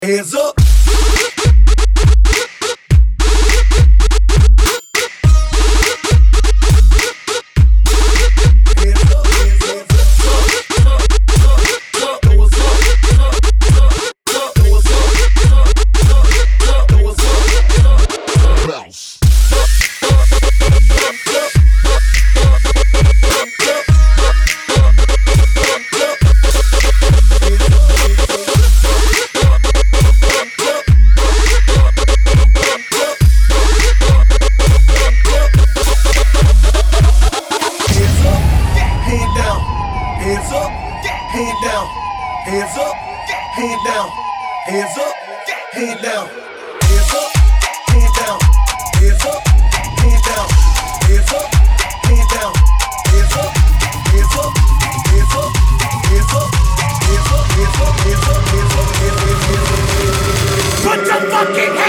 Hands up. Hands up, hand down, hands up, hand down, hands up, hand down, hands up, hand down, hands up, hand down, hands up, hand down, hands up, hands up, hands up, hands up, hands up, hands up, hands up, hands up, hands up, hands up. Put your fucking